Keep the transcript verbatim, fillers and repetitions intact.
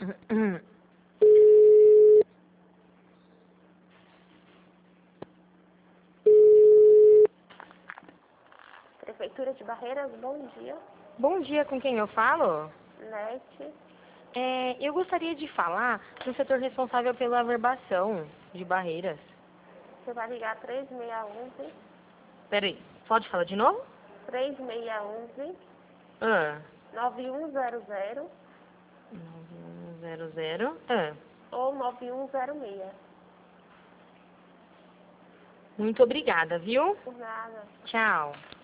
Prefeitura de Barreiras, bom dia. Bom dia, com quem eu falo? Nete. É, eu gostaria de falar do setor responsável pela averbação de barreiras. Você vai ligar três seis um um, Peraí, pode falar de novo? três seis um um, Ah, nove um zero zero nove um zero zero. Ah, ou nove um zero seis. muito obrigada, viu? Por nada. Tchau.